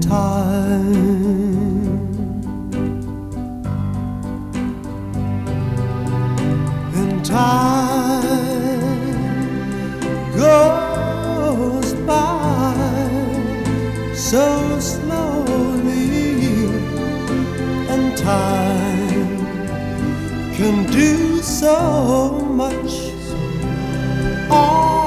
time. And time goes by so slowly, and time can do so much.